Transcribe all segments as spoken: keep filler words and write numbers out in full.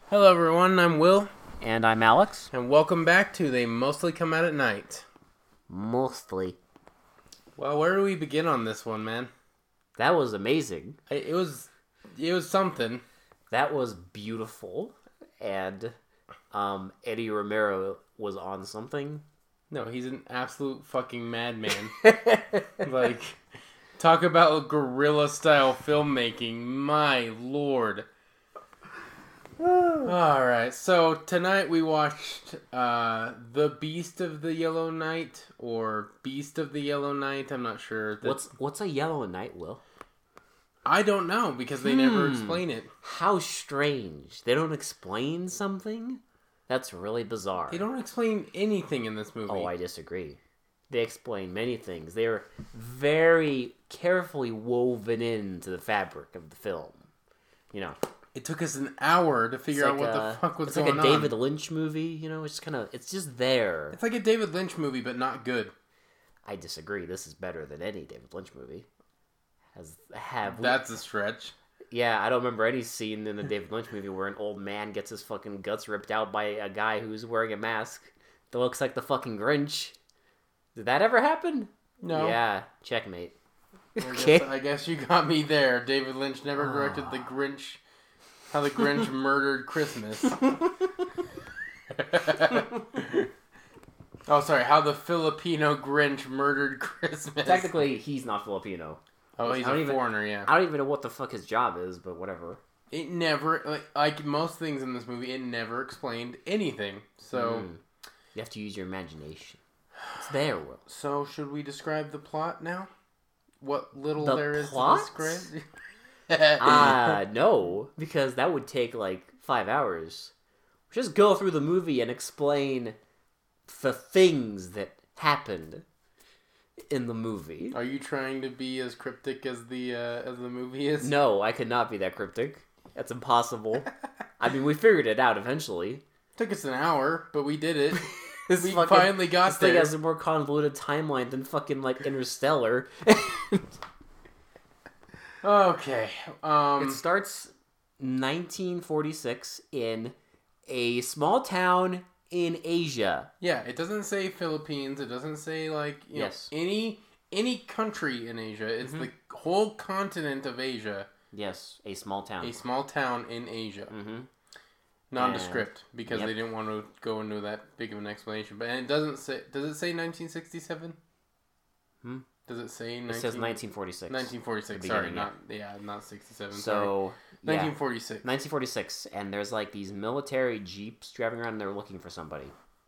Hello everyone, I'm Will. And I'm Alex. And welcome back to They Mostly Come Out at Night. Mostly. Well, where do we begin on this one, man? That was amazing. It was, it was something. That was beautiful. And um, Eddie Romero was on something. No, he's an absolute fucking madman. Like, talk about guerrilla-style filmmaking. My lord. Alright, so tonight we watched uh, The Beast of the Yellow Knight, or Beast of the Yellow Knight, I'm not sure. What's what's a yellow knight, Will? I don't know, because they hmm. never explain it. How strange. They don't explain something? That's really bizarre. They don't explain anything in this movie. Oh, I disagree. They explain many things. They are very carefully woven into the fabric of the film. You know. It took us an hour to figure like out what a, the fuck was it's going on. It's like a David Lynch movie, you know? It's just kind of, it's just there. It's like a David Lynch movie, but not good. I disagree. This is better than any David Lynch movie. Has have we, That's a stretch. Yeah, I don't remember any scene in the David Lynch movie where an old man gets his fucking guts ripped out by a guy who's wearing a mask that looks like the fucking Grinch. Did that ever happen? No. Yeah, checkmate. I guess, I guess you got me there. David Lynch never directed The Grinch. How the Grinch murdered Christmas. Oh, sorry. How the Filipino Grinch murdered Christmas. Technically, he's not Filipino. Oh, he's a even, foreigner, yeah. I don't even know what the fuck his job is, but whatever. It never, like, like most things in this movie, it never explained anything. So... Mm. You have to use your imagination. It's there, Will. So, should we describe the plot now? What little the there is plot? to describe? Ah, uh, no, because that would take like five hours. Just go through the movie and explain the things that happened in the movie. Are you trying to be as cryptic as the uh, as the movie is? No, I could not be that cryptic. That's impossible. I mean, we figured it out eventually. Took us an hour, but we did it. This we fucking, finally got this there. This thing has a more convoluted timeline than fucking like Interstellar. Okay. Um, it starts nineteen forty-six in a small town in Asia. Yeah, it doesn't say Philippines. It doesn't say like you yes. know, any any country in Asia. It's mm-hmm. the whole continent of Asia. Yes, a small town. A small town in Asia. Mm-hmm. Nondescript and, because yep. they didn't want to go into that big of an explanation. But and it doesn't say. Does it say nineteen sixty-seven? Hmm. Does it say? nineteen... It says nineteen forty-six. nineteen forty-six. Sorry, not yeah, not sixty-seven. So sorry. Yeah, nineteen forty-six. nineteen forty-six, and there's like these military jeeps driving around, and they're looking for somebody.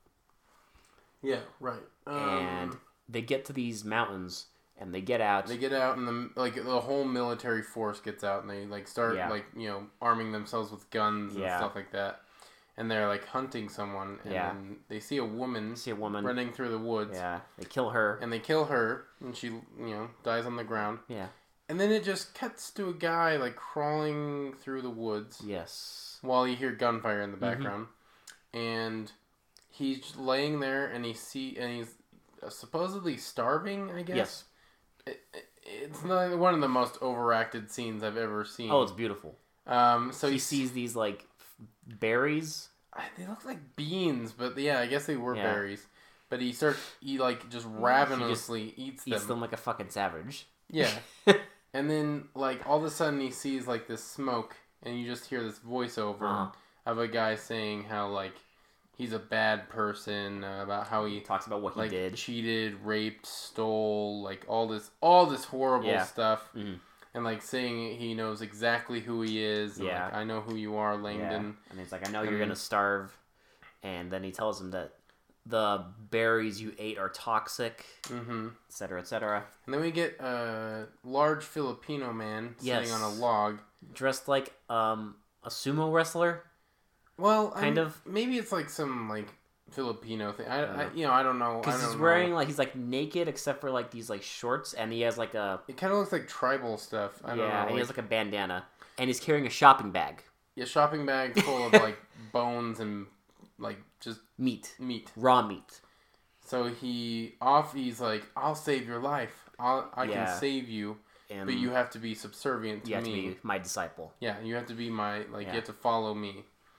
Yeah, right. Um, and they get to these mountains, and they get out. They get out, and the like the whole military force gets out, and they like start yeah. like you know arming themselves with guns and yeah. stuff like that. And they're like hunting someone, and yeah. then they see a woman, see a woman running through the woods. Yeah, they kill her, and they kill her, and she, you know, dies on the ground. Yeah, and then it just cuts to a guy like crawling through the woods. Yes, while you hear gunfire in the background, mm-hmm. and he's laying there, and he see, and he's supposedly starving. I guess. Yes, it, it, it's not one of the most overacted scenes I've ever seen. Oh, it's beautiful. Um, so he, he sees these like berries. They look like beans, but yeah, I guess they were yeah. berries. But he starts, he like just ravenously just eats eats them. Eats them like a fucking savage. Yeah. And then like all of a sudden he sees like this smoke, and you just hear this voiceover uh-huh. of a guy saying how like he's a bad person, uh, about how he, he talks about what he like, did, cheated, raped, stole, like all this, all this horrible yeah. stuff. Mm-hmm. And, like, saying he knows exactly who he is. And, yeah. like, I know who you are, Langdon. Yeah. And he's like, I know and, you're going to starve. And then he tells him that the berries you ate are toxic, mm-hmm. et cetera, et cetera. And then we get a large Filipino man yes. sitting on a log. Dressed like um, a sumo wrestler. Well, kind I'm, of. Maybe it's, like, some, like, Filipino thing. I, I, you know, I don't know. Because he's wearing, know. like, he's, like, naked except for, like, these, like, shorts, and he has, like, a... It kind of looks like tribal stuff. I yeah, don't know. and like... he has, like, a bandana. And he's carrying a shopping bag. Yeah, shopping bag full of, like, bones and, like, just... Meat. Meat. Raw meat. So he, off, he's like, I'll save your life. I'll, I yeah. can save you. And but you have to be subservient to you have me. to be my disciple. Yeah, you have to be my, like, yeah. you have to follow me.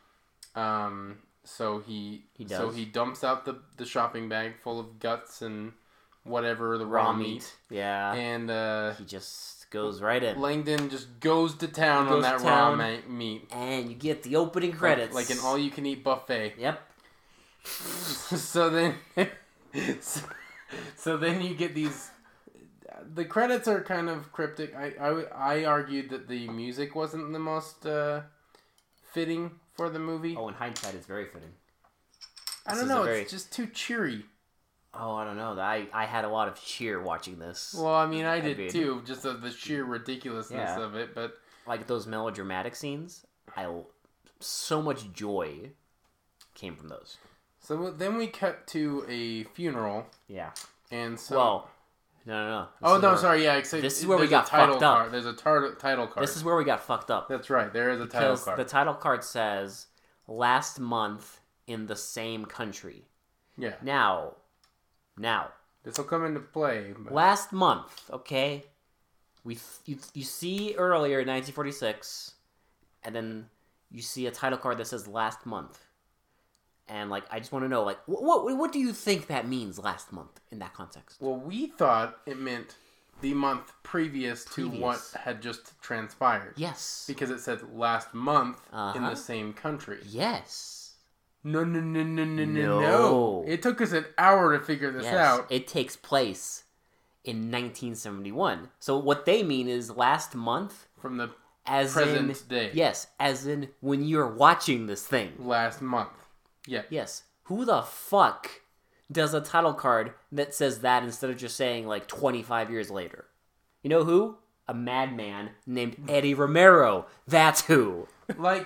Um, so he, He does. so he dumps out the, the shopping bag full of guts and whatever, the raw, Raw meat. meat. Yeah. And uh, He just goes right in. Langdon just goes to town He on goes that to raw town. ma- meat. And you get the opening credits. Like, like an all-you-can-eat buffet. Yep. So then... so, so then you get these... The credits are kind of cryptic. I, I, I argued that the music wasn't the most uh, fitting for the movie. Oh, in hindsight, it's very fitting. I This don't is a know. very- It's just too cheery. Oh, I don't know. I, I had a lot of cheer watching this. Well, I mean, I did Agreed. too, just of the sheer ridiculousness Yeah. of it. But Like those melodramatic scenes, I so much joy came from those. so then we cut to a funeral, Yeah. and so. Well, no, no, no. This oh is no, where- sorry. Yeah, except this is where we there's got a title fucked up. card. There's a tar- title card. This is where we got fucked up. That's right. There is a title Because card. the title card says last month in the same country. Yeah. Now, now, This will come into play. But... last month, okay? We you, you see earlier nineteen forty-six, and then you see a title card that says last month. And like I just want to know like what, what what do you think that means last month in that context? Well, we thought it meant the month previous to Previous. what had just transpired. Yes. Because it said last month in Uh-huh. the same country. Yes. No, no, no, no, no, no, No. no. It took us an hour to figure this Yes. out. It takes place in nineteen seventy-one. So what they mean is last month From the as present in day. Yes, as in when you're watching this thing. Last month. Yeah. Yes. Who the fuck does a title card that says that instead of just saying like twenty-five years later? You know who? A madman named Eddie Romero. That's who. Like,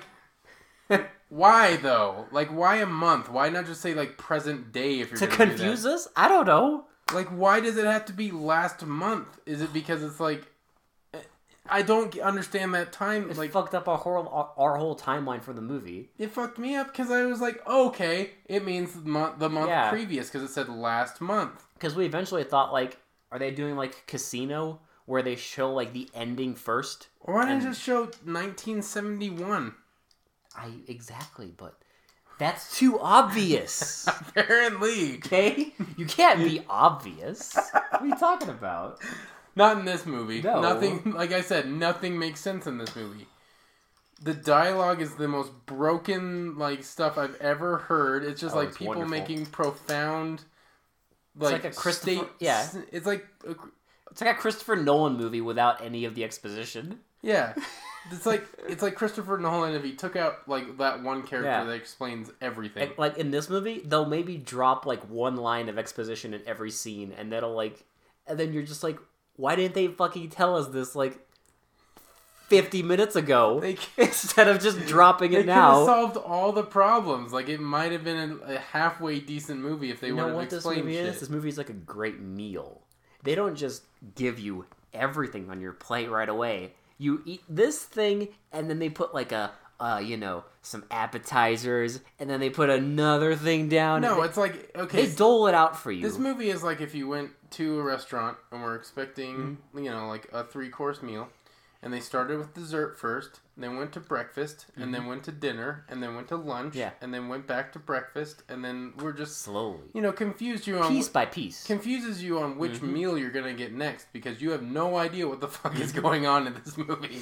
why though? Like, why a month? Why not just say like present day if you're To gonna confuse do that? us? I don't know. Like, why does it have to be last month? Is it because it's like, I don't understand that time. It Like, fucked up our whole our, our whole timeline for the movie. it fucked me up because I was like, okay, it means the month, the month Yeah. previous because it said last month. Because we eventually thought like, are they doing like Casino where they show like the ending first? Or why didn't And- it just show nineteen seventy-one? I exactly, but that's too obvious. Apparently. Okay, you can't be obvious. What are you talking about? Not in this movie. No. Nothing, like I said, nothing makes sense in this movie. The dialogue is the most broken, like, stuff I've ever heard. It's just, Oh, like, it's people wonderful. making profound, like, like a Christopher- state- yeah. It's like, a, It's like a Christopher Nolan movie without any of the exposition. yeah. It's like, it's like Christopher Nolan if he took out, like, that one character Yeah. that explains everything. And, like in this movie, they'll maybe drop like one line of exposition in every scene, and that'll like, and then you're just like, why didn't they fucking tell us this like fifty minutes ago They instead of just dropping They it could have now? solved all the problems. Like, it might have been a, a halfway decent movie if they You would know have what this explained movie shit. is? This movie is like a great meal. They don't just give you everything on your plate right away. You eat this thing, and then they put like a, uh, you know, some appetizers, and then they put another thing down. No, and they, it's like, okay, they dole it out for you. this movie is like if you went to a restaurant and were expecting, Mm-hmm. you know, like a three-course meal, and they started with dessert first, then went to breakfast, and then went to dinner, and then went to lunch, Mm-hmm. Yeah. and then went back to breakfast, and then we're just, Slowly. you know, confused you on... Piece by piece. Confuses you on which Mm-hmm. meal you're gonna get next because you have no idea what the fuck is going on in this movie.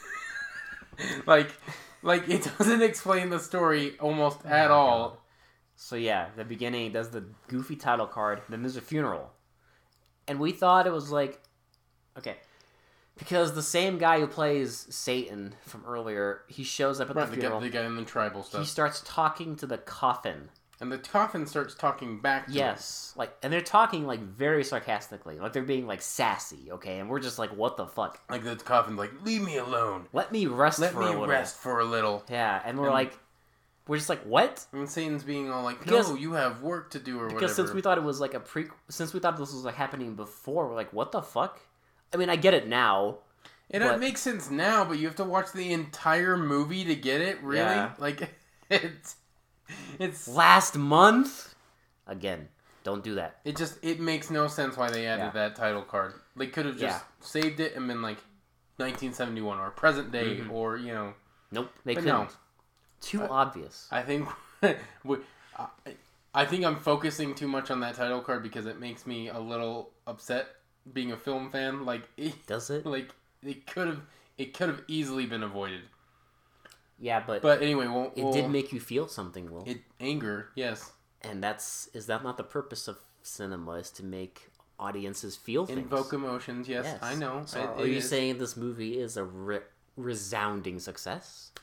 like, like it doesn't explain the story almost at Oh my all. God. So yeah, the beginning does the goofy title card, then there's a funeral. And we thought it was like, okay, because the same guy who plays Satan from earlier, he shows up at Right, the the guy, funeral. the guy in the tribal stuff, He starts talking to the coffin. and the coffin starts talking back to him. Yes, like, and they're talking like very sarcastically, like they're being like sassy, okay, and we're just like, what the fuck? Like the coffin's like, leave me alone. Let me rest Let for me a little. rest for a little. Yeah, and we're And- like, we're just like, what? And Satan's being all like, Because- no, you have work to do or Because whatever. since we thought it was like a pre, since we thought this was like happening before, we're like, what the fuck? I mean, I get it now. It but- makes sense now, but you have to watch the entire movie to get it. Really, Yeah. like it's it's Last month, again, don't do that. it just it makes no sense why they added Yeah. that title card. They could have just Yeah. saved it and been like nineteen seventy-one or present day Mhm. or you know. Nope, they But couldn't. no. Too I, obvious. I think we, I, I think I'm focusing too much on that title card because it makes me a little upset being a film fan. Like it, Does it? Like it could have it could have easily been avoided. Yeah, but But anyway, we'll, it we'll, did make you feel something, Will. it anger, yes. And that's is that not the purpose of cinema? Is to make audiences feel things. Invoke emotions, yes, Yes. I know. So It- are it you is. saying this movie is a re- resounding success?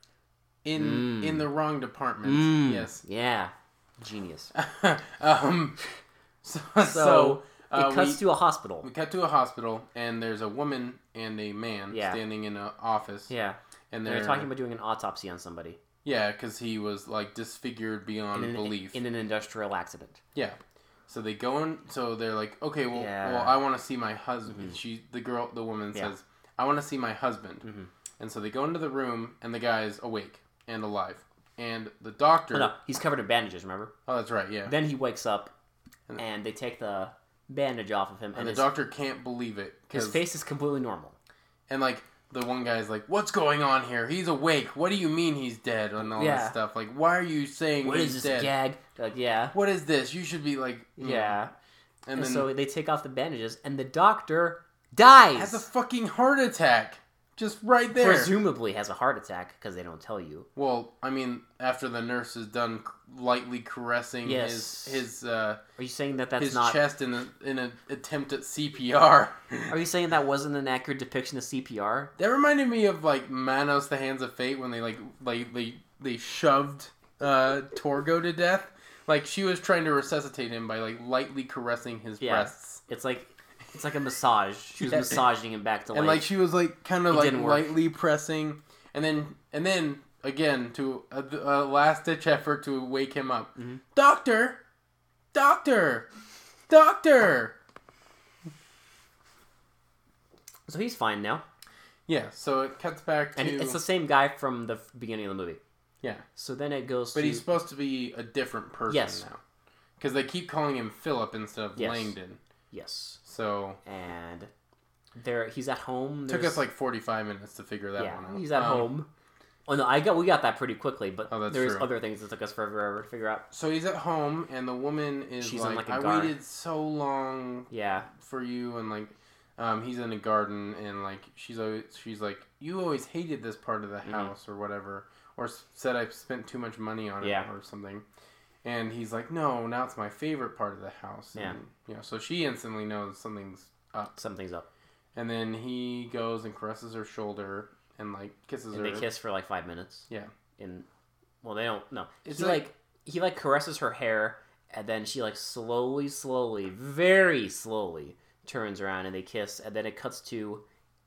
in Mm. in the wrong department? Mm, Yes. Yeah. Genius. um. So, So, so uh, it cuts we, to a hospital. we cut to a hospital, and there's a woman and a man Yeah. standing in an office. Yeah. And And they're they're talking about doing an autopsy on somebody. Yeah, because he was like disfigured beyond in an, belief. in an industrial accident. Yeah. So they go in. So they're like, okay, well, Yeah. well, I want to see my husband. Mm-hmm. She, the girl, the woman Yeah. says, I want to see my husband. Mm-hmm. And so they go into the room, and the guy's awake and alive. And the doctor. Oh, no, he's covered in bandages, remember? Oh, that's right. Yeah. Then he wakes up, And- and they take the bandage off of him, and and the his, doctor can't believe it. his 'cause- face is completely normal. And like the one guy's like, "What's going on here? He's awake. What do you mean he's dead?" And all Yeah. this stuff. Like, why are you saying What he's is this dead? gag? Like, yeah. What is this? You should be like, mm. Yeah. And, And, then so they take off the bandages, and the doctor dies. has a fucking heart attack, just right there. Presumably has a heart attack because they don't tell you. Well, I mean, after the nurse is done lightly caressing Yes. his his uh, Are you saying that that's his not? chest in a, in an attempt at C P R. Are you saying that wasn't an accurate depiction of C P R? That reminded me of like Manos: The Hands of Fate when they like like they they shoved uh, Torgo to death. Like she was trying to resuscitate him by like lightly caressing his Yeah. breasts, It's like it's like a massage. She was Yeah. massaging him back to life. and like she was like kind of It like didn't work. lightly pressing, and then and then again to a, a last ditch effort to wake him up. Mm-hmm. Doctor, doctor, doctor. So he's fine now, Yeah. So it cuts back to and it's the same guy from the f- beginning of the movie. yeah, So then it goes. but to, he's supposed to be a different person Yes. now, because they keep calling him Philip instead of Yes. Langdon. yes, So and there he's at home. took There's- us like forty-five minutes to figure that yeah, one out. he's at Um, home. Oh no, I got we got that pretty quickly, but Oh, that's there's true. other things that took us forever to figure out. So he's at home, and the woman is She's like, on, like, a "I guard. waited so long Yeah, for you," and like, um, he's in a garden, and like, she's always she's like, "You always hated this part of the Mm-hmm. house, or whatever," or s- said I spent too much money on it, Yeah. or something. And he's like, "No, now it's my favorite part of the house." Yeah. And, you know, so she instantly knows something's up, something's up. and then he goes and caresses her shoulder and like kisses And her. they kiss for like five minutes. Yeah. In well, they don't. No, It's he like- like, he like caresses her hair, and then she like slowly, slowly, very slowly turns around, and they kiss, and then it cuts to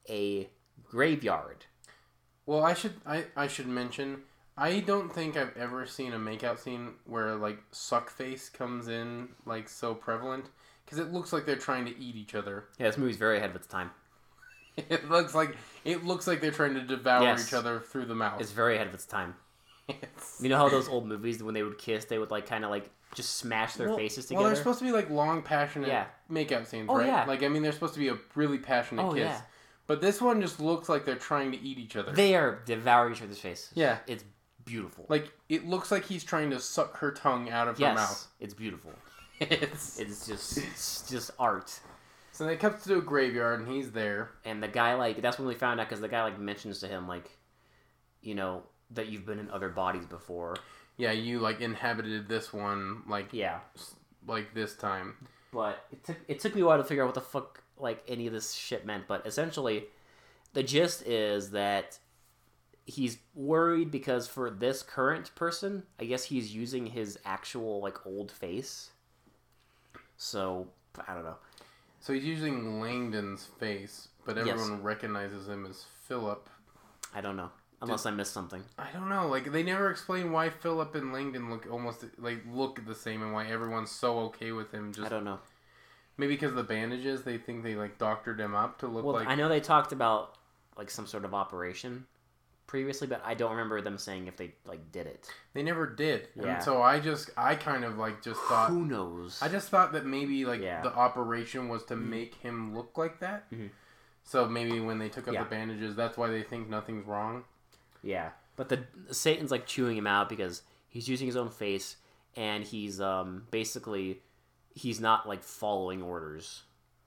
a graveyard. Well, I should I, I should mention I don't think I've ever seen a makeout scene where like suck face comes in like so prevalent because it looks like they're trying to eat each other. Yeah, this movie's very ahead of its time. It looks like it looks like they're trying to devour Yes. each other through the mouth. It's very ahead of its time. It's- You know how those old movies, when they would kiss, they would like kind of like just smash their well, faces well, together. they're supposed to be like long, passionate Yeah. makeout scenes, Oh, right? yeah. Like I mean, they're supposed to be a really passionate Oh, kiss. yeah. But this one just looks like they're trying to eat each other. They are devouring each other's faces. Yeah. It's beautiful. Like it looks like he's trying to suck her tongue out of yes, her mouth. it's beautiful. It's It's just it's just art. so they come to a graveyard and he's there. And the guy, like, that's when we found out, because the guy, like, mentions to him, like, you know, that you've been in other bodies before. Yeah, you like inhabited this one like Yeah. like this time. But it took it took me a while to figure out what the fuck, like, any of this shit meant. But essentially, the gist is that he's worried because for this current person, I guess he's using his actual, like, old face. So, I don't know. So he's using Langdon's face, but Yes. everyone recognizes him as Philip. I don't know. Unless I missed something. I don't know. Like they never explain why Philip and Langdon look almost like look the same and why everyone's so okay with him. Just I don't know. maybe because of the bandages, they think they like doctored him up to look Well, like. I know they talked about, like, some sort of operation previously, but I don't remember them saying if they, like, did it. They never did. Yeah. And so I just I kind of like just thought. Who knows? I just thought that maybe like Yeah. the operation was to make him look like that. Mhm. So maybe when they took out Yeah. the bandages, that's why they think nothing's wrong. Yeah. But the Satan's like chewing him out because he's using his own face, and he's um basically he's not like following orders.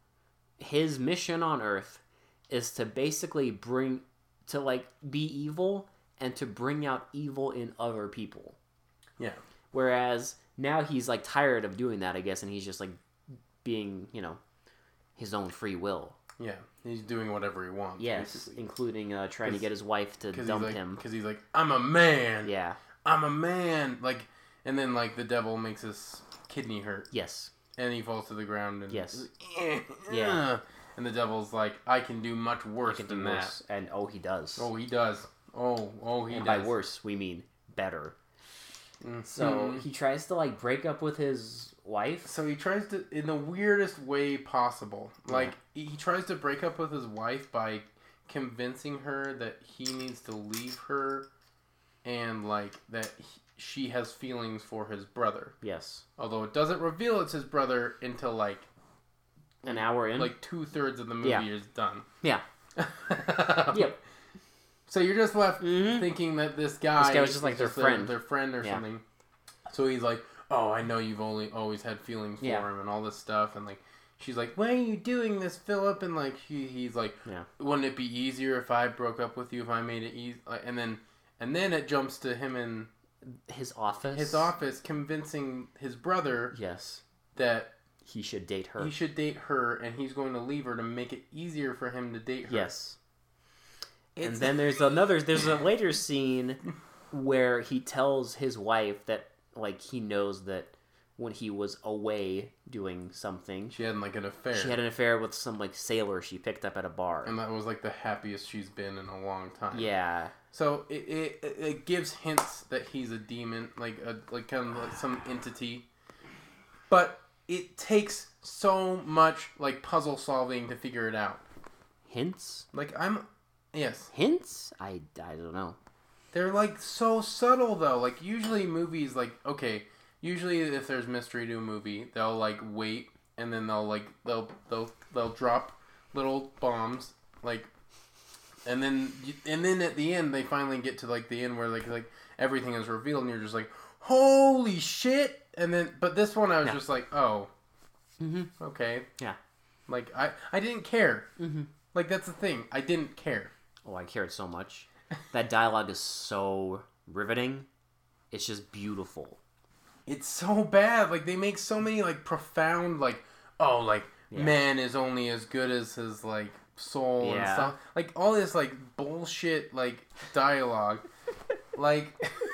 His mission on Earth is to basically bring to like be evil and to bring out evil in other people. Yeah. Whereas now he's like tired of doing that, I guess, and he's just like being, you know, his own free will. Yeah, he's doing whatever he wants. Yes, basically. including uh, trying to get his wife to dump he's like, him. Because he's like, I'm a man. Yeah. I'm a man. Like, and then like the devil makes his kidney hurt. Yes. And he falls to the ground. And Yes. Eh, Yeah. And the devil's like, I can do much worse can than do that. worse. And oh, he does. Oh, he does. Oh, oh, he and does. by worse, we mean better. Mm-hmm. So he tries to like break up with his wife. So he tries to, in the weirdest way possible. Like, yeah. he tries to break up with his wife by convincing her that he needs to leave her and, like, that he, she has feelings for his brother. Yes. Although it doesn't reveal it's his brother until, like... An hour in? Like, two-thirds of the movie yeah. is done. Yeah. Yep. So you're just left mm-hmm. thinking that this guy... This guy was just like their just friend. Their, their friend or yeah. something. So he's like, oh, I know you've only always had feelings for yeah. him and all this stuff. And, like, she's like, why are you doing this, Philip? And, like, he, he's like, yeah. wouldn't it be easier if I broke up with you, if I made it easy? And then, and then it jumps to him in... His office? His office convincing his brother... Yes. That... He should date her. He should date her, and he's going to leave her to make it easier for him to date her. Yes. It's... And then there's another... There's a later scene where he tells his wife that, like, he knows that when he was away doing something... She had, like, an affair. She had an affair with some, like, sailor she picked up at a bar. And that was, like, the happiest she's been in a long time. Yeah. So it it, it gives hints that he's a demon, like, a like kind of like some entity. But it takes so much, like, puzzle solving to figure it out. Hints? Like, I'm... Yes. Hints? I, I don't know. They're, like, so subtle, though. Like, usually movies, like, okay... Usually, if there's mystery to a movie, they'll like wait, and then they'll like they'll they'll they'll drop little bombs, like, and then and then at the end they finally get to like the end where like like everything is revealed, and you're just like, holy shit! And then, but this one I was yeah. just like, oh, mm-hmm. okay, yeah, like I I didn't care, mm-hmm. like that's the thing, I didn't care. Oh, I cared so much. That dialogue is so riveting. It's just beautiful. It's so bad. Like, they make so many, like, profound, like, oh, like, yeah. man is only as good as his, like, soul yeah. and stuff. Like, all this, like, bullshit, like, dialogue. like,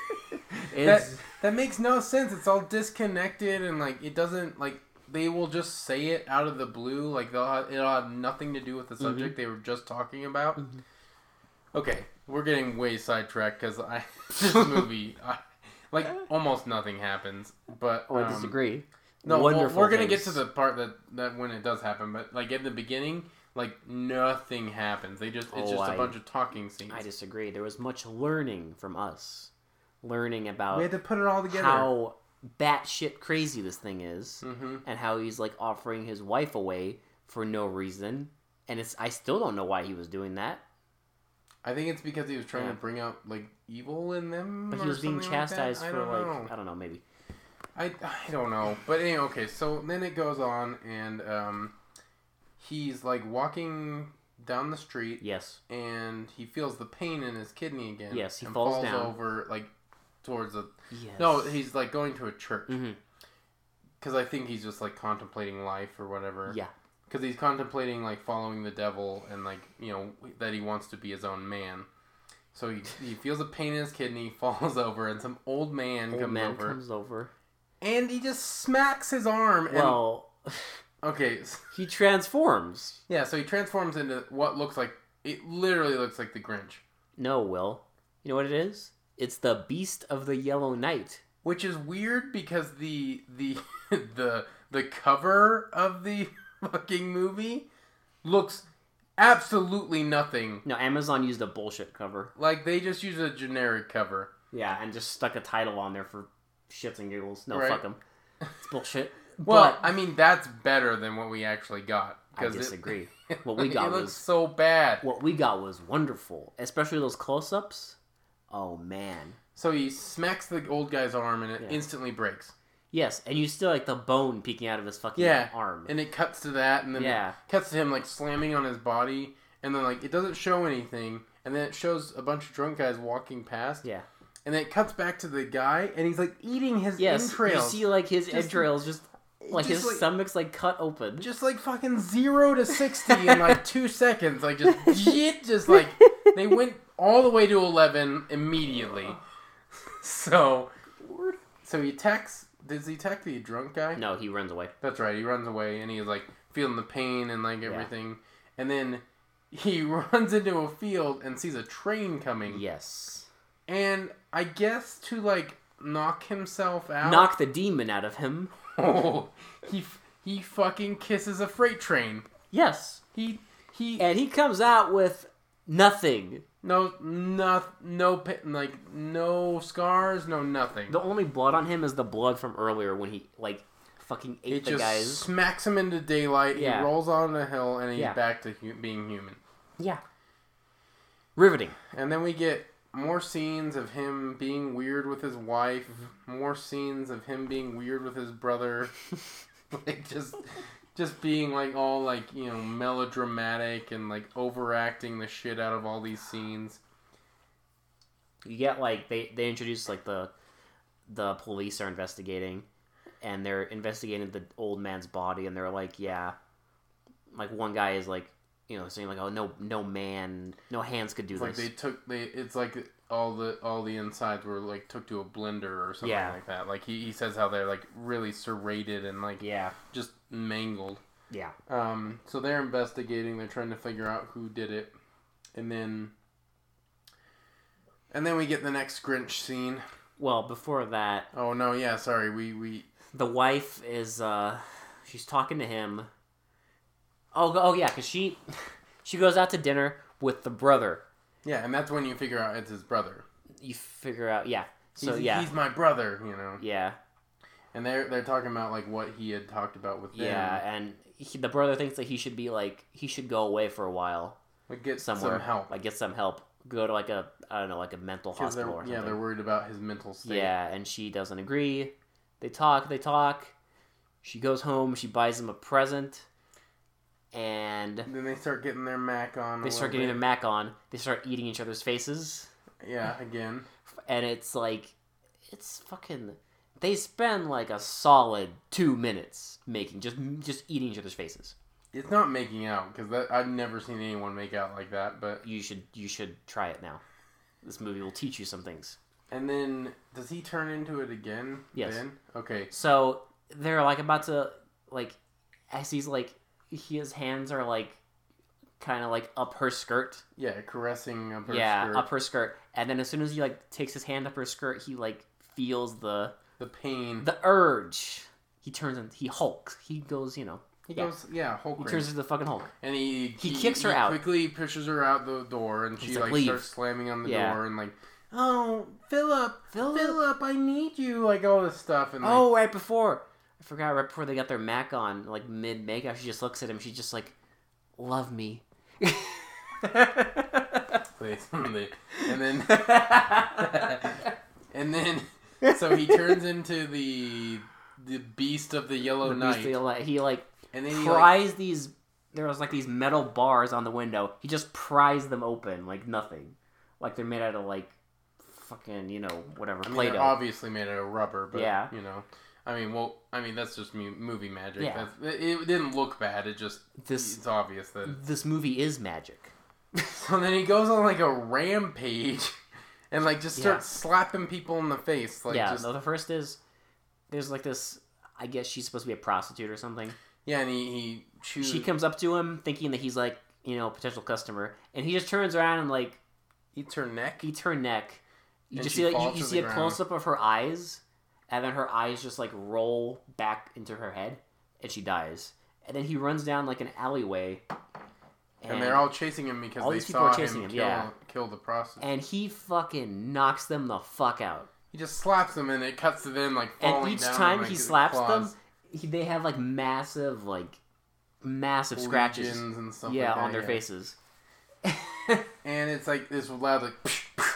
that, that makes no sense. It's all disconnected and, like, it doesn't, like, they will just say it out of the blue. Like, they'll have, it'll have nothing to do with the subject mm-hmm. they were just talking about. Mm-hmm. Okay, we're getting way sidetracked because I, this movie... I, Like, almost nothing happens, but... Oh, I um, disagree. No, well, we're going to get to the part that, that when it does happen, but, like, at the beginning, like, nothing happens. They just It's oh, just a I, bunch of talking scenes. I disagree. There was much learning from us. Learning about... We had to put it all together. How batshit crazy this thing is, mm-hmm. and how he's, like, offering his wife away for no reason, and it's I still don't know why he was doing that. I think it's because he was trying yeah. to bring out, like, evil in them. But he was being chastised like for, I like, know. I don't know, maybe. I, I don't know. But anyway, okay, so then it goes on, and um, he's, like, walking down the street. Yes. And he feels the pain in his kidney again. Yes, he and falls, falls down. over, like, towards a... Yes. No, he's, like, going to a church. Because mm-hmm. I think he's just, like, contemplating life or whatever. Yeah. Because he's contemplating, like, following the devil and, like, you know, that he wants to be his own man. So he he feels a pain in his kidney, falls over, and some old man old comes man over. comes over. And he just smacks his arm. And, well... okay. He transforms. Yeah, so he transforms into what looks like... It literally looks like the Grinch. No, Will. You know what it is? It's the Beast of the Yellow Night. Which is weird because the the the the cover of the fucking movie looks absolutely nothing. No, Amazon used a bullshit cover. Like, they just used a generic cover. Yeah, and just stuck a title on there for shits and giggles. No, right. fuck them. It's bullshit. Well, but I mean, that's better than what we actually got. I disagree. It, what we got it was looks so bad. What we got was wonderful, especially those close-ups Oh man. So he smacks the old guy's arm and it Yeah. instantly breaks. Yes, and you still like the bone peeking out of his fucking Yeah, arm. and it cuts to that, and then Yeah. it cuts to him like slamming on his body, and then like it doesn't show anything, and then it shows a bunch of drunk guys walking past. Yeah. And then it cuts back to the guy, and he's like eating his Yes, entrails. you see like his Just- entrails just like just his like- stomach's like cut open. Just like fucking zero to sixty in like two seconds. Like just just like they went all the way to eleven immediately. So so he attacks. Does he attack the drunk guy? No, he runs away. That's right. He runs away, and he's like feeling the pain and like everything. And then he runs into a field and sees a train coming. Yes. And I guess to like knock himself out. Knock the demon out of him. Oh, he he fucking kisses a freight train. Yes. He he And he comes out with nothing. no no no pi- like no scars, no nothing. The only blood on him is the blood from earlier when he like fucking ate It the just guys. smacks him into daylight. Yeah. He rolls on the hill, and he's Yeah. back to hu- being human. Yeah. Riveting. And then we get more scenes of him being weird with his wife. More scenes of him being weird with his brother. Like just, just being like all like you know melodramatic and like overacting the shit out of all these scenes. You get like they they introduce like the the police are investigating, and they're investigating the old man's body, and they're like, yeah, like one guy is like, you know, saying like, oh no no man no hands could do It's like this. they took they. It's like all the all the insides were like took to a blender or something Yeah. like that. Like he, he says how they're like really serrated and like Yeah. just mangled. Yeah. Um. So they're investigating. They're trying to figure out who did it, and then. And then we get the next Grinch scene. Well, before that, Oh no! Yeah, sorry. We we the wife is uh she's talking to him. Oh oh yeah, cause she she goes out to dinner with the brother. yeah, and that's when you figure out it's his brother. You figure out yeah. So he's, yeah he's my brother. You know. yeah And they're they're talking about like what he had talked about with them. yeah, and he, the brother thinks that he should be like he should go away for a while Like get somewhere, some help. like get some help, go to like a I don't know like a mental 'Cause they're- hospital or something. yeah, they're worried about his mental state. Yeah, and she doesn't agree. They talk, they talk. She goes home. She buys him a present, and And then they start getting their Mac on. a they start little getting their bit. Mac on. They start eating each other's faces, Yeah, again. and it's like, it's fucking. They spend like a solid two minutes making just just eating each other's faces. It's not making out because that I've never seen anyone make out like that. But You should you should try it now. This movie will teach you some things. and then does he turn into it again? Yes. Then? Okay. So they're like about to like, as he's like, his hands are like, kind of like up her skirt. Yeah, caressing up her yeah, skirt. up her skirt. And then as soon as he like takes his hand up her skirt, he like feels the the pain. the urge. He turns and he hulks. He goes, you know, he yeah. goes, yeah, Hulk. he rage. turns into the fucking Hulk. And he He kicks her he out. Quickly pushes her out the door, and she He's like, like "Leave." starts slamming on the Yeah. door and like, oh, Philip, Philip. Philip, I need you, like all this stuff. And like, Oh, right before I forgot. Right before they got their Mac on, like mid makeup, she just looks at him. She's just like, "Love me." please, please. and then and then so he turns into the the beast of the yellow The night, beast, he, like, he like and then he like, pries these. There was like these metal bars on the window. He just pries them open like nothing, like they're made out of like fucking you know whatever I mean, Play-Doh. they're obviously made out of rubber, but Yeah. you know, I mean, well, I mean that's just mu- movie magic. Yeah. That's, it, it didn't look bad. It just This- it's obvious that. This movie is magic. So then he goes on like a rampage, and like just starts slapping people in the face. Like yeah. just, No, the first is there's like this. I guess she's supposed to be a prostitute or something. yeah, and he he chews. She comes up to him thinking that he's like you know a potential customer, and he just turns around and like eats her neck. eats her neck. You And just she see like falls you, you to see the a ground. close up of her eyes, and then her eyes just like roll back into her head, and she dies. And then he runs down like an alleyway, and, And they're all chasing him because all they these people saw are chasing him him, kill, yeah. kill the prostitute. and he fucking knocks them the fuck out. He just slaps them, and it cuts to them like falling And each down time on, like, he his slaps claws, them, he, they have like massive like massive scratches, legions and stuff yeah, like that, on their yeah. faces. And it's like this loud like,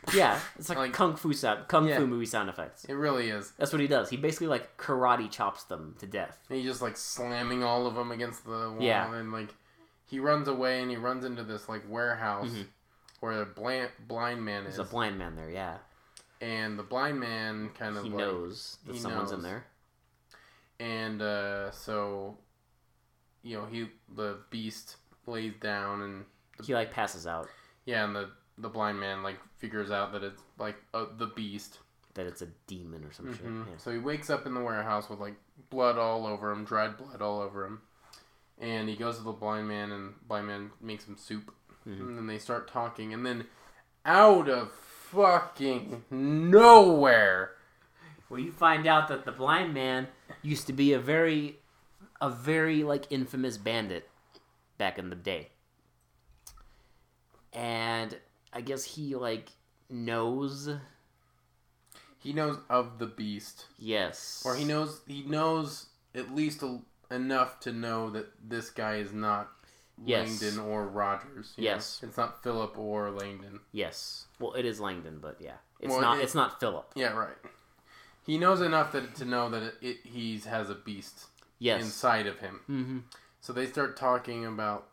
Yeah, it's like, Like- kung fu sound, kung Yeah. fu movie sound effects. It really is. That's what he does. He basically like karate chops them to death. And he's just like slamming all of them against the wall, Yeah. and like he runs away and he runs into this like warehouse Mhm. where the blind blind man is, There's a blind man there. Yeah, and the blind man kind of he like, knows that he someone's knows. in there. and uh, so you know he the beast lays down and He like passes out. yeah, and the the blind man like figures out that it's like uh, the beast. That it's a demon or some Mhm. shit. Yeah. So he wakes up in the warehouse with like blood all over him, dried blood all over him. And he goes to the blind man, and blind man makes him soup. Mhm. And then they start talking, and then out of fucking nowhere, Well, you find out that the blind man used to be a very, a very like infamous bandit back in the day, and I guess he like knows. he knows of the beast, Yes. or he knows he knows at least a, enough to know that this guy is not Yes. Langdon or Rogers. you Yes. know? It's not Philip or Langdon. Yes. Well, it is Langdon, but yeah, it's Well, not. it- it's not Philip. Yeah, right. He knows enough that to know that it, it he has a beast Yes. inside of him. Mm-hmm. So they start talking about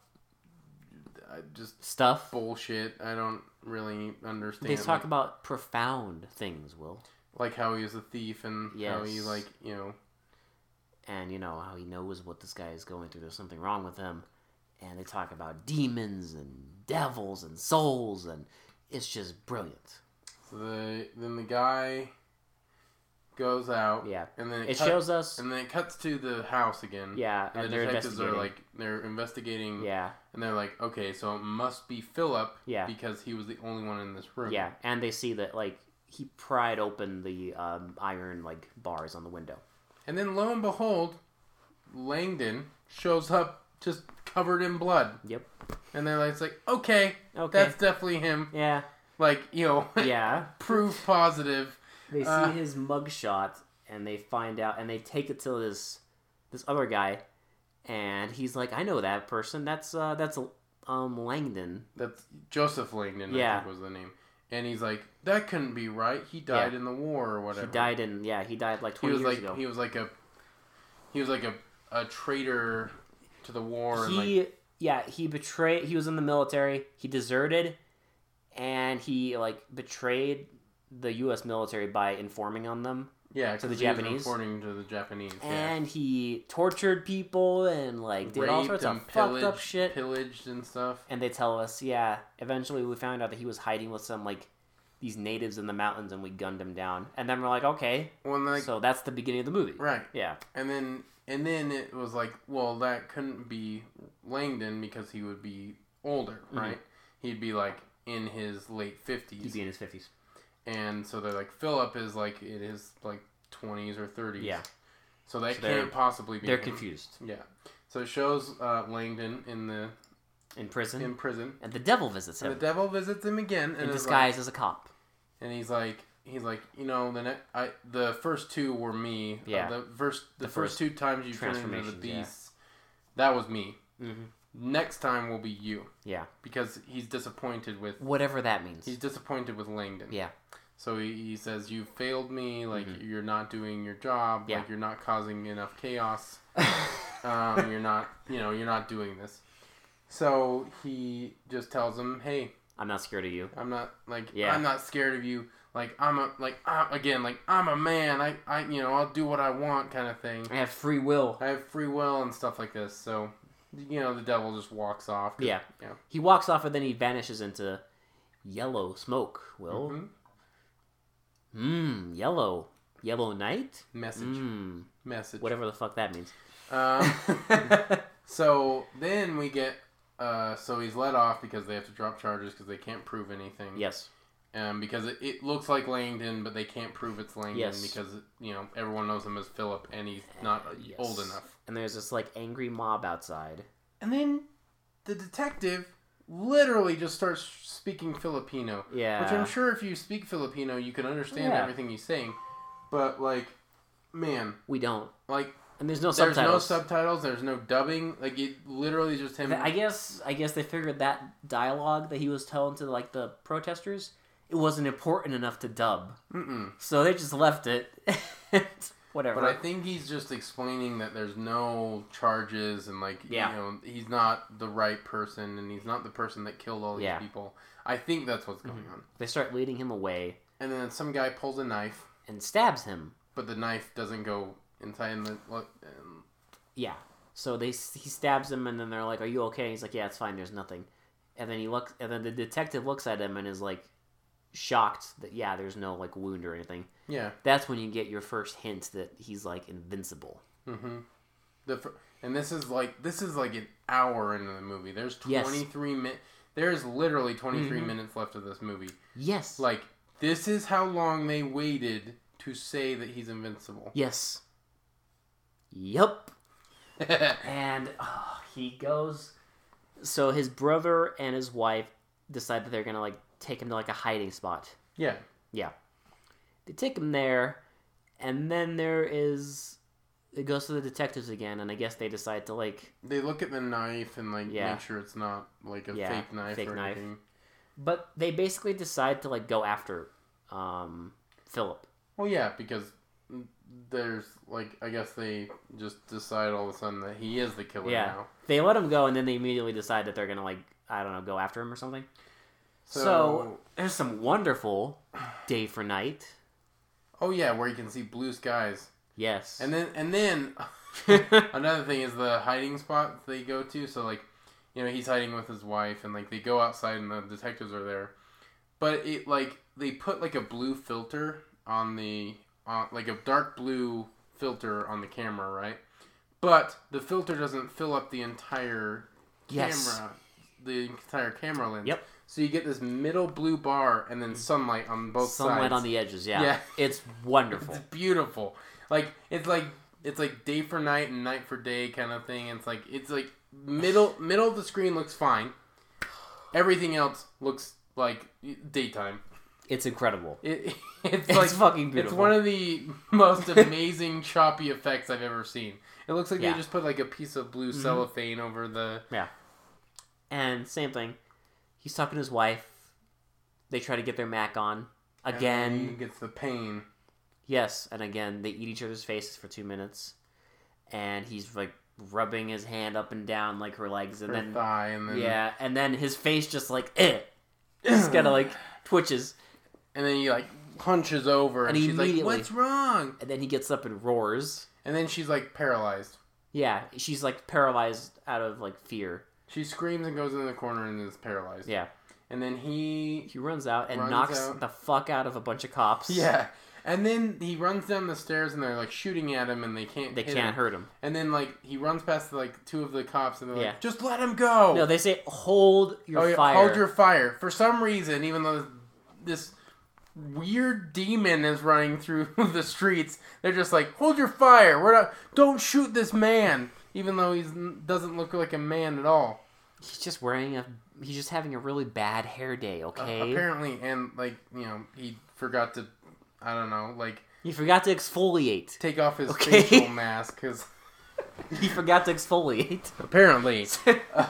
uh, just Stuff. bullshit. I don't really understand. They talk like, about profound things, Will, like how he was a thief and how he Yes. like you know. and you know how he knows what this guy is going through. There's something wrong with him, and they talk about demons and devils and souls, and it's just brilliant. So the then the guy goes out. Yeah. And then it, It cut- shows us. And then it cuts to the house again. Yeah, And, and the they're detectives are investigating. like they're investigating. Yeah, And they're like, okay, so it must be Philip. Yeah. Because he was the only one in this room. yeah, and they see that like he pried open the um, iron like bars on the window. And then lo and behold, Langdon shows up just covered in blood. Yep. And they're like, it's like, okay, Okay. that's definitely him. Yeah. Like, you know, Yeah. proof positive. They see Uh, his mugshot and they find out and they take it to this this other guy, and he's like, I know that person. That's uh that's um Langdon. That's Joseph Langdon, Yeah. I think was the name. And he's like, that couldn't be right. He died Yeah. in the war or whatever. He died in yeah he died like He twenty was years like ago. he was like a he was like a, a traitor to the war. and He like, yeah he betrayed. He was in the military. He deserted, and he like betrayed the U S military by informing on them. yeah, to the 'cause he was Japanese. reporting to the Japanese. yeah. And he tortured people and like did all Raped sorts and of fucked up pillaged- shit. Pillaged and stuff. And they tell us, yeah, eventually we found out that he was hiding with some, like, these natives in the mountains, and we gunned him down. And then we're like, okay, Well, and, like, so that's the beginning of the movie. right. Yeah. And then and then it was like, well, that couldn't be Langdon because he would be older, Mm-hmm. right? He'd be like in his late He'd fifties. be in his fifties. And so they're like, Philip is like in his like twenties or thirties. Yeah. So that So they're- can't possibly be They're him. confused. Yeah. So it shows uh, Langdon in the In prison. in prison. and the devil visits And him. the devil visits him again and in is disguise as a cop. Like, and he's like he's like, you know, the ne- I the first two were me. Yeah. Uh, the first the, The first, first two times you turned into the transformations, yeah. beasts, that was me. Mm-hmm. Next time will be you. Yeah. Because he's disappointed with Whatever that means. he's disappointed with Langdon. Yeah. So he, he says, you failed me, like, Mhm. you're not doing your job, Yeah. like, you're not causing enough chaos, um, you're not, you know, you're not doing this. So he just tells him, hey, I'm not scared of you. I'm not, like, Yeah. I'm not scared of you, like, I'm a, like, I'm, again, like, I'm a man, I, I, you know, I'll do what I want kind of thing. I have free will. I have free will and stuff like this, so, you know, the devil just walks off. 'cause- Yeah. Yeah. He walks off and then he vanishes into yellow smoke, Will. Mhm. Mmm, yellow. Yellow Knight? Message. Mmm. Message. Whatever the fuck that means. Um, so then we get, uh, so he's let off because they have to drop charges because they can't prove anything. Yes. Um, because it, it looks like Langdon, but they can't prove it's Langdon Yes. because, you know, everyone knows him as Philip and he's not uh, Yes. old enough. And there's this, like, angry mob outside. And then the detective literally just starts speaking Filipino. Yeah. Which I'm sure if you speak Filipino, you can understand Yeah. everything he's saying. But, like, man, We don't. like, And there's no there's subtitles. no subtitles, there's no dubbing. Like, it literally just him. I guess I guess they figured that dialogue that he was telling to like the protesters, it wasn't important enough to dub. Mm-mm. So they just left it. Whatever. But I think he's just explaining that there's no charges and, like, yeah. you know, he's not the right person and he's not the person that killed all these yeah. people. I think that's what's going mm-hmm. on. They start leading him away. And then some guy pulls a knife. And stabs him. But the knife doesn't go inside the... Um, yeah. So they he stabs him and then they're like, are you okay? And he's like, yeah, it's fine. There's nothing. And then he looks, and then the detective looks at him and is like, shocked that yeah there's no like wound or anything. Yeah, that's when you get your first hint that he's like invincible. Mm-hmm. The fr- and this is like this is like an hour into the movie. There's twenty-three yes. minutes. There's literally twenty-three mm-hmm. minutes left of this movie. Yes, like this is how long they waited to say that he's invincible. Yes. Yep. And oh, he goes. So his brother and his wife decide that they're gonna like take him to like a hiding spot. Yeah. Yeah. They take him there, and then there is... It goes to the detectives again, and I guess they decide to, like... They look at the knife and, like, yeah. make sure it's not, like, a yeah, fake knife fake or knife. anything. But they basically decide to, like, go after um, Philip. Well, yeah, because there's, like, I guess they just decide all of a sudden that he is the killer yeah. now. They let him go, and then they immediately decide that they're gonna, like, I don't know, go after him or something. So, so there's some wonderful day for night. Oh yeah, where you can see blue skies. Yes. And then and then another thing is the hiding spot they go to. So like, you know, he's hiding with his wife, and like they go outside, and the detectives are there. But it like they put like a blue filter on the on like a dark blue filter on the camera, right? But the filter doesn't fill up the entire camera, yes. the entire camera lens. Yep. So you get this middle blue bar and then sunlight on both sunlight sides. Sunlight on the edges, yeah. Yeah. It's wonderful. It's beautiful. Like it's like it's like day for night and night for day kind of thing. It's like it's like middle middle of the screen looks fine. Everything else looks like daytime. It's incredible. It, it's, it's like fucking beautiful. It's one of the most amazing choppy effects I've ever seen. It looks like yeah. they just put like a piece of blue mm-hmm. cellophane over the... Yeah. And same thing. He's talking to his wife. They try to get their Mac on. Again. And he gets the pain. Yes. And again, they eat each other's faces for two minutes. And he's like rubbing his hand up and down like her legs. And her then thigh. And then... Yeah. And then his face just like, eh. Just kind of like twitches. And then he like hunches over and, and she's like, what's wrong? And then he gets up and roars. And then she's like paralyzed. Yeah. She's like paralyzed out of like fear. She screams and goes in the corner and is paralyzed. Yeah. And then he... He runs out and runs knocks out. the fuck out of a bunch of cops. Yeah. And then he runs down the stairs and they're like shooting at him and they can't They hit can't him. hurt him. And then like he runs past like two of the cops and they're yeah. like, just let him go! No, they say, hold your oh, yeah, fire. Hold your fire. For some reason, even though this weird demon is running through the streets, they're just like, hold your fire! We're not... Don't shoot this man! Even though he doesn't look like a man at all. He's just wearing a... He's just having a really bad hair day, okay? Uh, apparently, and, like, you know, he forgot to, I don't know, like... He forgot to exfoliate. Take off his okay? facial mask, because... he forgot to exfoliate. Apparently. uh,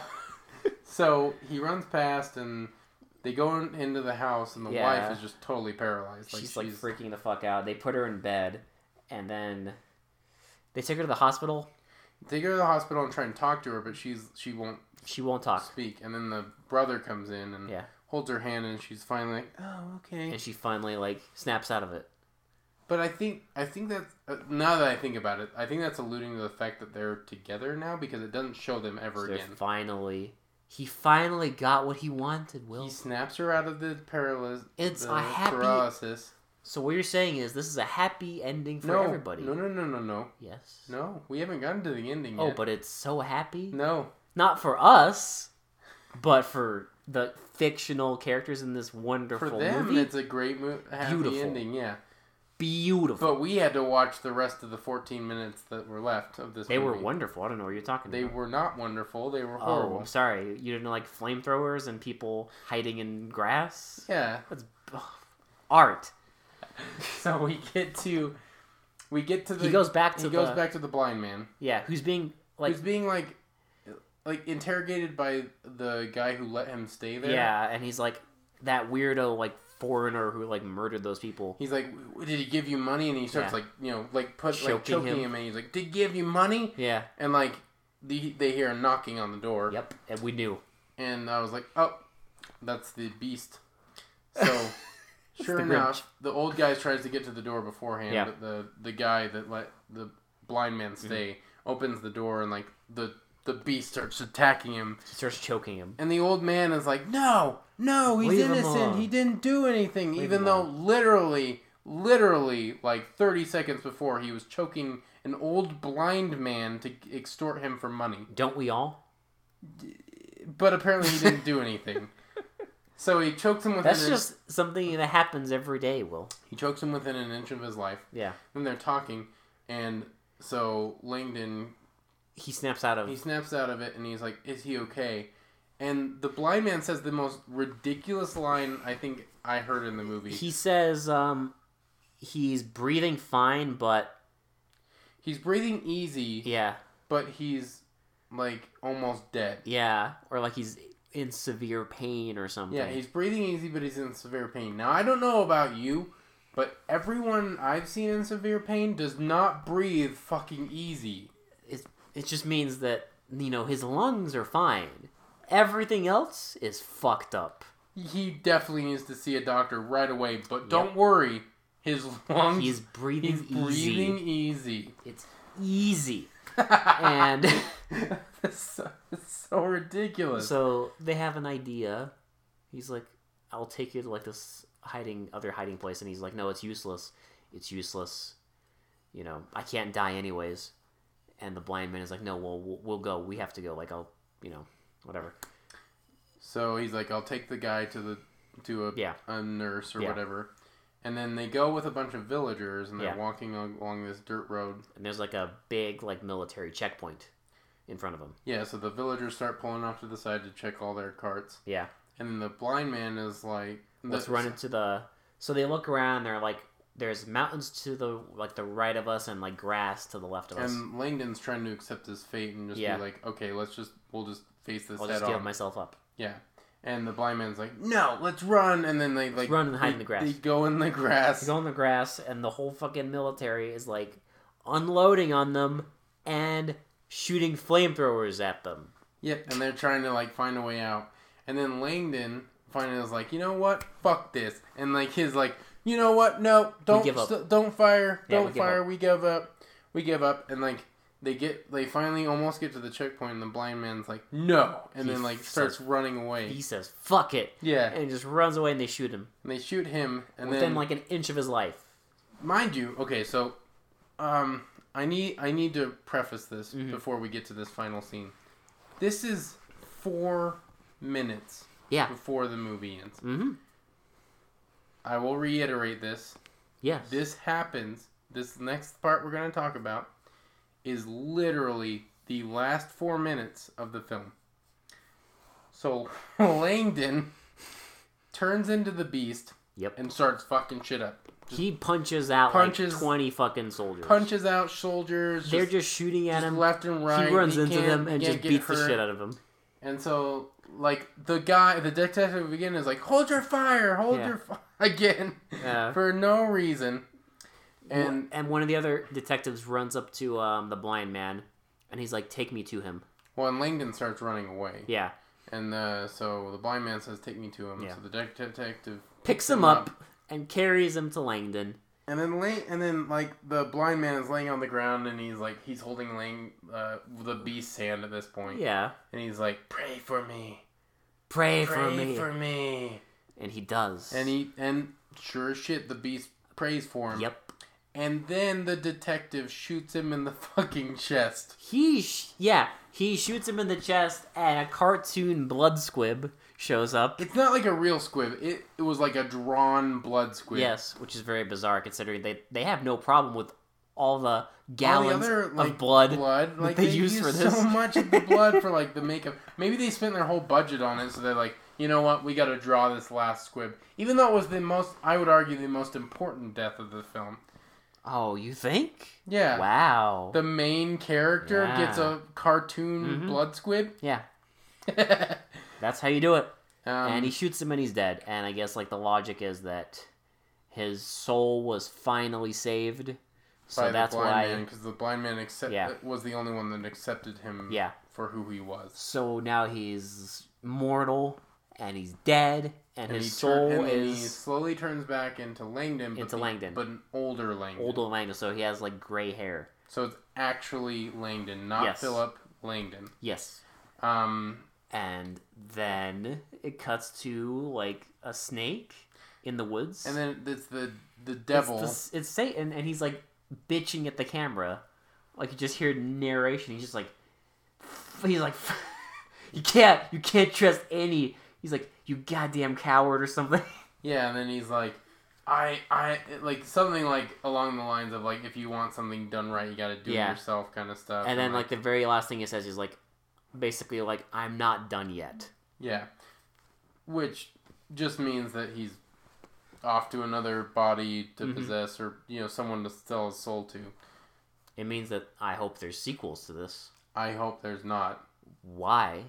so, he runs past, and they go in, into the house, and the yeah. wife is just totally paralyzed. Like, she's, she's, like, freaking the fuck out. They put her in bed, and then... They take her to the hospital. They go to the hospital and try and talk to her, but she's she won't... She won't talk. Speak. And then the brother comes in and yeah. holds her hand, and she's finally like, oh, okay. And she finally, like, snaps out of it. But I think I think that uh, now that I think about it, I think that's alluding to the fact that they're together now because it doesn't show them ever so again. Finally, he finally got what he wanted. Will he snaps her out of the paralysis? It's the a happy paralysis. So what you're saying is this is a happy ending for no, everybody. No, no, no, no, no. Yes. No, we haven't gotten to the ending oh, yet. Oh, but it's so happy. No, not for us, but for the fictional characters in this wonderful movie. For them, movie. it's a great mo- happy Beautiful. ending. Yeah. Beautiful. But we had to watch the rest of the fourteen minutes that were left of this they movie. were wonderful. I don't know what you're talking they about. They were not wonderful. They were horrible. Oh, I'm sorry. You didn't like flamethrowers and people hiding in grass? Yeah. That's ugh, art. So we get to... We get to the... He goes back to he the... goes back to the blind man. Yeah, who's being, like... Who's being, like... Like, interrogated by the guy who let him stay there. Yeah, and he's like... That weirdo, like, foreigner who like murdered those people. He's like, did he give you money? And he starts Yeah. like, you know, like put Choking like choking him. him. and he's like, did he give you money? Yeah. And like, the, they hear a knocking on the door. Yep. And we knew. And I was like, oh, that's the beast. So, sure the enough, the old guy tries to get to the door beforehand. Yeah. But the the guy that let the blind man stay Mm-hmm. opens the door, and like the the beast starts attacking him. He starts choking him. And the old man is like, no, no, he's Leave him innocent. alone. He didn't do anything. Leave even him though alone. literally, literally, like thirty seconds before, he was choking an old blind man to extort him for money. Don't we all? But apparently he didn't do anything. So he chokes him within That's an, just something that happens every day, Will. he chokes him within an inch of his life. Yeah. Then they're talking, and so Langdon, He snaps out of... he snaps out of it, and he's like, is he okay? And the blind man says the most ridiculous line I think I heard in the movie. He says um, he's breathing fine, but... He's breathing easy, Yeah. but he's, like, almost dead. Yeah. Or like he's in severe pain or something. Yeah, he's breathing easy, but he's in severe pain. Now, I don't know about you, but everyone I've seen in severe pain does not breathe fucking easy. It, it just means that, you know, his lungs are fine. Everything else is fucked up. He definitely needs to see a doctor right away, but don't worry, his lungs... He's breathing he's easy. breathing easy. It's easy. And it's, so, it's so ridiculous. so they have an idea. He's like, I'll take you to like this hiding other hiding place, and he's like, no, it's useless. It's useless. You know, I can't die anyways. And the blind man is like, no, well, we'll, we'll go. We have to go. Like, I'll, you know, whatever. So he's like, I'll take the guy to the to a, Yeah. a nurse or Yeah. whatever. And then they go with a bunch of villagers, and they're Yeah. walking al- along this dirt road. And there's like a big like military checkpoint in front of him. Yeah, so the villagers start pulling off to the side to check all their carts. Yeah. And then the blind man is like... Let's the- run into the. So they look around. They're like, there's mountains to the like the right of us, and like grass to the left of us. And Langdon's trying to accept his fate and just Yeah. be like, okay, let's just... We'll just face this I'll head just on. give myself up. Yeah. And the blind man's like, no, let's run. And then they like... run and hide they, in the grass. They go in the grass. They go in the grass, and the whole fucking military is like unloading on them and shooting flamethrowers at them. Yep, and they're trying to like find a way out. And then Langdon finally is like, you know what? Fuck this. And like his like, you know what? No, don't give up. st- don't fire. Yeah, Don't we give fire. up. We give up. We give up. And like they get they finally almost get to the checkpoint, and the blind man's like, no. And He then like says- starts running away. He says, "Fuck it," Yeah. and he just runs away, and they shoot him And they shoot him, and within then like an inch of his life. mind you, okay, so um I need I need to preface this Mhm. before we get to this final scene. This is four minutes Yeah. before the movie ends. Mm-hmm. I will reiterate this. Yes. This happens, this next part we're going to talk about, is literally the last four minutes of the film. So, Langdon turns into the beast Yep. and starts fucking shit up. Just He punches out punches- like twenty fucking soldiers. punches out soldiers. They're just, just shooting at just him. left and right. He runs He into can't- them and can't just get beats the hurt. shit out of them. And so, like, the guy, the detective again is like, hold your fire, hold Yeah. your fire, again, Yeah. for no reason. And and one of the other detectives runs up to um, the blind man, and he's like, "Take me to him." Well, and Langdon starts running away. Yeah. And uh, so the blind man says, take me to him. Yeah. So the de- detective Picks him up and carries him to Langdon. And then, Lang- and then like, the blind man is laying on the ground, and he's like, he's holding Lang- uh, the beast's hand at this point. Yeah. And he's like, pray for me. Pray, Pray for me. for me. And he does. And he, and sure as shit, the beast prays for him. Yep. And then the detective shoots him in the fucking chest. He, sh- yeah, he shoots him in the chest, and a cartoon blood squib shows up. It's not like a real squib. It it was like a drawn blood squib. Yes, which is very bizarre considering they, they have no problem with all the gallons All the other, like, of blood, blood. that Like they, they, use, use for this. so much of the blood for like the makeup. Maybe they spent their whole budget on it, so they're like, you know what, we got to draw this last squib. Even though it was the most, I would argue, the most important death of the film. Oh, you think? Yeah. Wow. The main character Yeah. gets a cartoon Mhm. blood squib. Yeah, that's how you do it. Um, and he shoots him and he's dead. And I guess like the logic is that his soul was finally saved, so by that's the blind why. man, because the blind man accept- Yeah. was the only one that accepted him Yeah. for who he was. So now he's mortal and he's dead, and, And his he soul turn, and then he is slowly turns back into Langdon, but Into the- Langdon. but an older Langdon. older Langdon. So he has like gray hair. So it's actually Langdon, not Yes. Philip Langdon. Yes. Um, And then it cuts to like a snake in the woods. and then it's the the devil. It's, the, it's Satan, and he's like bitching at the camera. Like you just hear narration. He's just like, he's like, you can't, you can't trust any. He's like, you goddamn coward or something. Yeah, and then he's like, I, I, like something like along the lines of like, if you want something done right, you got to do Yeah. it yourself, kind of stuff. And then like the very last thing he says is like, basically like, I'm not done yet. yeah, which just means that he's off to another body to Mhm. possess, or you know, someone to sell his soul to. It means that I hope there's sequels to this. I hope there's not. Why?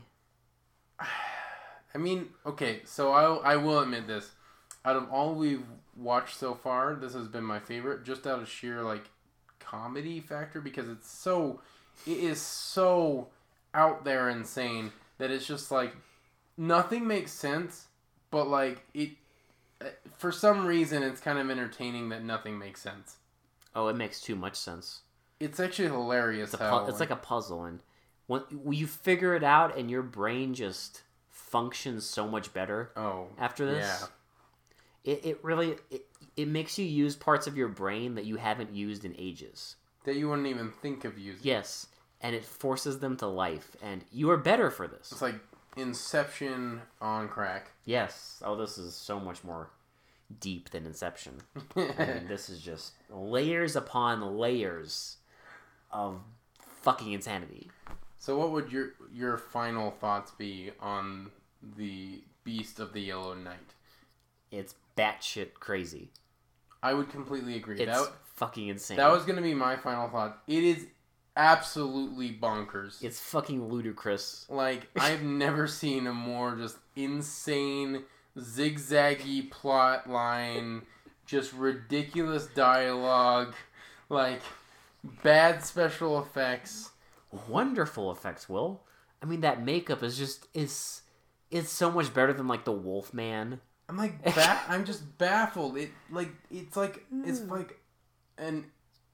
I mean, okay, so I I will admit this. Out of all we've watched so far, this has been my favorite, just out of sheer like comedy factor, because it's so it is so out there insane that it's just like nothing makes sense, but like it for some reason it's kind of entertaining that nothing makes sense. Oh, it makes too much sense. It's actually hilarious It's, a how pu- it's like a puzzle, and when, when you figure it out, and your brain just functions so much better oh after this. yeah. It, it really it, it makes you use parts of your brain that you haven't used in ages. That you wouldn't even think of using. Yes, and it forces them to life, and you are better for this. It's like Inception on crack. Yes. Oh, this is so much more deep than Inception. I mean, this is just layers upon layers of fucking insanity. So what would your your final thoughts be on the Beast of the Yellow Knight? It's batshit crazy. I would completely agree. It's that, fucking insane. that was going to be my final thought. It is absolutely bonkers. It's fucking ludicrous. Like, I've never seen a more just insane, zigzaggy plot line, just ridiculous dialogue, like, bad special effects. Wonderful effects, Will. I mean, that makeup is just is it's so much better than like the Wolfman. I'm like, ba- I'm just baffled. It like it's like it's like, and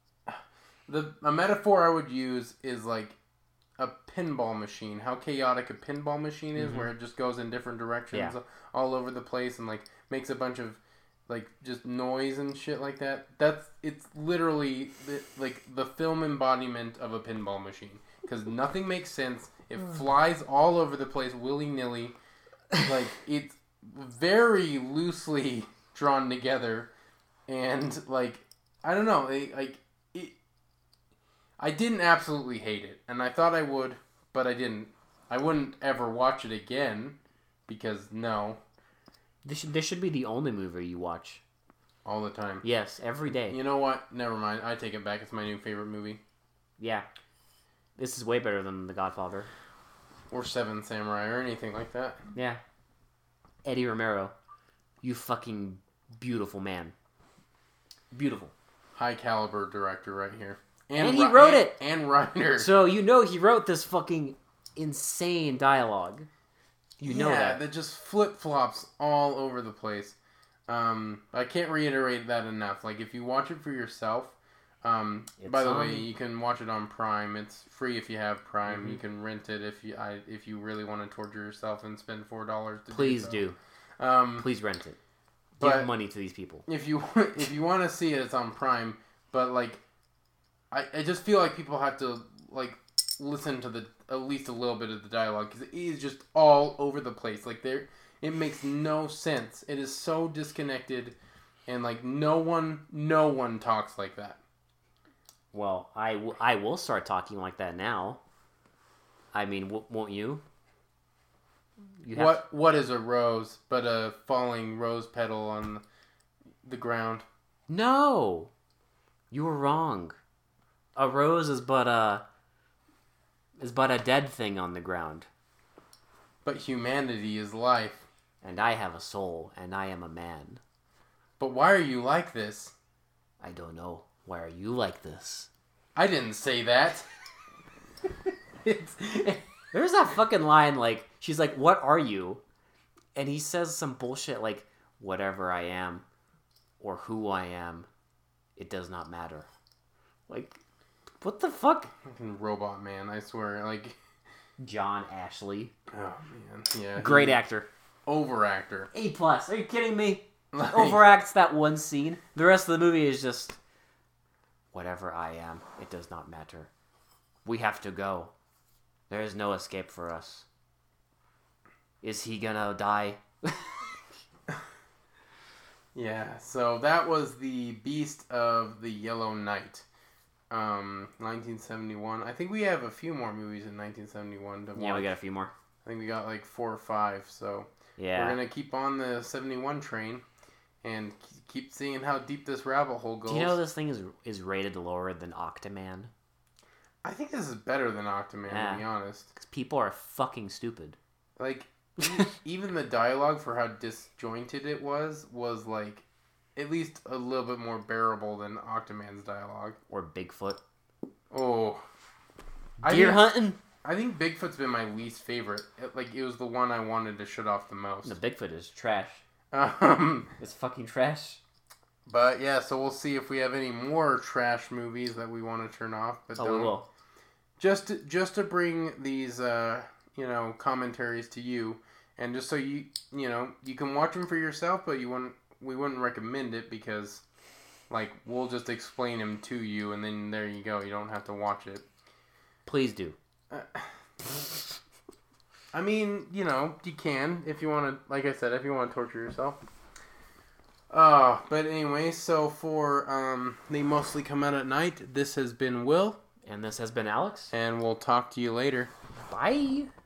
the a metaphor I would use is like a pinball machine. How chaotic a pinball machine is, Mhm. where it just goes in different directions Yeah. all over the place and like makes a bunch of like just noise and shit like that. That's it's literally the, like the film embodiment of a pinball machine, because nothing makes sense. It flies all over the place willy nilly. Like it's very loosely drawn together, and like I don't know, it, like it. I didn't absolutely hate it, and I thought I would, but I didn't. I wouldn't ever watch it again, because no, This should this should be the only movie you watch. all the time. Yes, every day. You know what? Never mind. I take it back. It's my new favorite movie. Yeah. This is way better than The Godfather. Or Seven Samurai or anything like that. Yeah. Eddie Romero, you fucking beautiful man. Beautiful. High caliber director right here. And he ri- wrote and- it! And writer. So you know he wrote this fucking insane dialogue. You know yeah, that. that just flip flops all over the place. Um, I can't reiterate that enough. Like, if you watch it for yourself, um, It's by the on- way, you can watch it on Prime. It's free if you have Prime. Mhm. You can rent it if you I, if you really want to torture yourself and spend four dollars to Please do. do. do. Um, Please rent it. but Give money to these people. if you if you want to see it, it's on Prime. But like, I I just feel like people have to like listen to the at least a little bit of the dialogue, because it is just all over the place. Like there, it makes no sense. It is so disconnected, and like no one no one talks like that. Well, I, w- I will start talking like that now. I mean, w- won't you? You have What what is a rose but a falling rose petal on the ground? No! You were wrong. A rose is but a... is but a dead thing on the ground. But humanity is life. And I have a soul, and I am a man. But why are you like this? I don't know. Why are you like this? I didn't say that. it's, There's that fucking line, like, she's like, what are you? And he says some bullshit like, whatever I am, or who I am, it does not matter. Like, what the fuck? Fucking Robot Man, I swear. Like, John Ashley. oh man, yeah. Great he- actor. Over actor. A plus. Are you kidding me? Like, Overacts that one scene. The rest of the movie is just, whatever I am, it does not matter. We have to go. There is no escape for us. Is he gonna die? Yeah, so that was the Beast of the Yellow Knight. Um, nineteen seventy-one. I think we have a few more movies in nineteen seventy-one to watch. Yeah, we got a few more. I think we got like four or five, so Yeah. we're gonna keep on the seventy-one train and keep seeing how deep this rabbit hole goes. Do you know this thing is is rated lower than Octoman? I think this is better than Octoman, Yeah. to be honest. Because people are fucking stupid. Like, e- even the dialogue for how disjointed it was, was like, at least a little bit more bearable than Octoman's dialogue. Or Bigfoot. Oh. I Deer think, hunting? I think Bigfoot's been my least favorite. It, like, it was the one I wanted to shut off the most. No, Bigfoot is trash. Um, It's fucking trash. but yeah, so we'll see if we have any more trash movies that we want to turn off. But Oh, don't. we will. Just to, just to bring these, uh, you know, commentaries to you, and just so you, you know, you can watch them for yourself, but you wouldn't, we wouldn't recommend it because, like, we'll just explain them to you, and then there you go. You don't have to watch it. Please do. Uh, I mean, you know, you can if you want to. Like I said, if you want to torture yourself. Uh, but anyway, so for um, They Mostly Come Out at Night, this has been Will. And this has been Alex. And we'll talk to you later. Bye.